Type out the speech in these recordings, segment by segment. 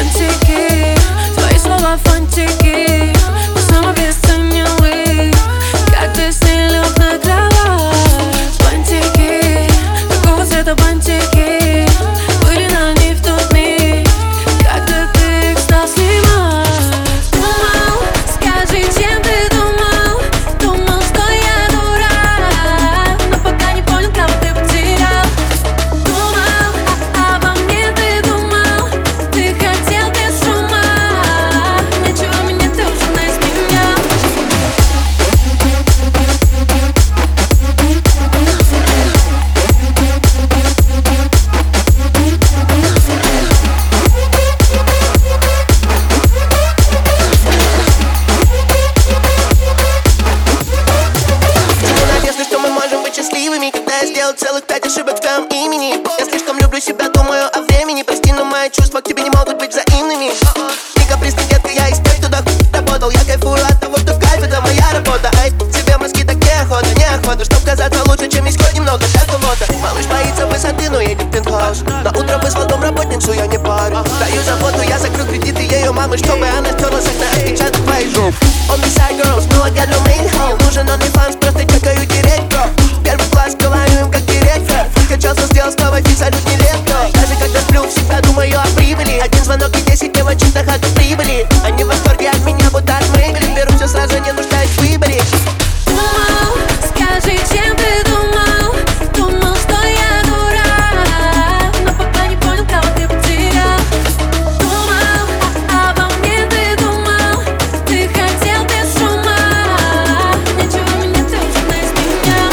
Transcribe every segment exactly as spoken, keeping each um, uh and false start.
Фантики, твои слова фантики, но сам обесценивай, как ты с ней лег на кровать. Бантики, какого цвета бантики были на ней в тот миг, когда ты их стал снимать. Думал, скажи, чем ты думал? Думал, что я дурак, но пока не понял, кого ты потерял. Думал, а обо мне ты думал, ты хотел без шума, ничего меня ты уже не изменял. Когда я сделал целых пять ошибок в твоем имени. Я слишком люблю себя, думаю о времени. Прости, но мои чувства к тебе не могут быть взаимными. Ты капризный, детка, я из тех, кто так работал. Я кайфую от того, что кайф, это моя работа. Ай, тебе мозги так неохота, неохота, чтоб казаться лучше, чем есть хоть немного для кого-то. Малыш боится высоты, но едет в пентхаус. На утро вызвал домработницу, я не парю. Даю заботу, я закрыл кредиты ее мамы, чтобы она стерла с окна отпечаток твоих жопы. On the side girls, no I got no main home. Нужен OnlyFans, просто чекаю директ, бро. Первый класс, говорю им, как директор. Скачался, сделал снова, абсолютно нелепто. Даже когда сплю, всегда думаю о прибыли. Один звонок и десять девочек на хату прибыли. Они в восторге от меня, будто от Мэйбели. Беру все сразу, не нуждаюсь в выборе. Думал, скажи, чем ты думал? Думал, что я дурак, но пока не понял, кого ты потерял. Думал, а обо мне ты думал, ты хотел без шума, ничего меня ты уже не изменял.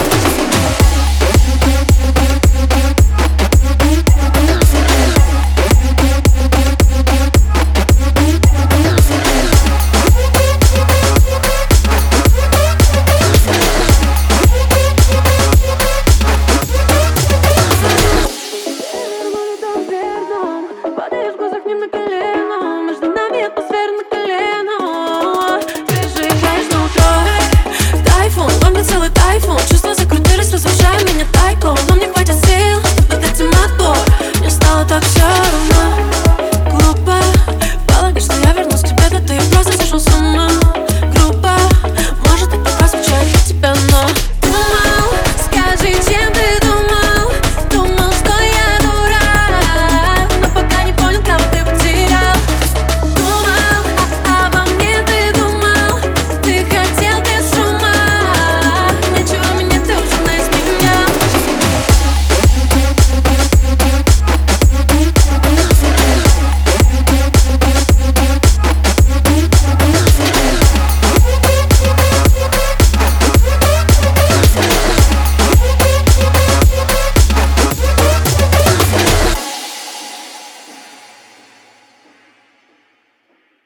Падаешь в глазах не на колено, между нами атмосфера на колено. Ты же играешь на утро, тайфун, во мне целый тайфун. Чувства закрутились, разрушая меня.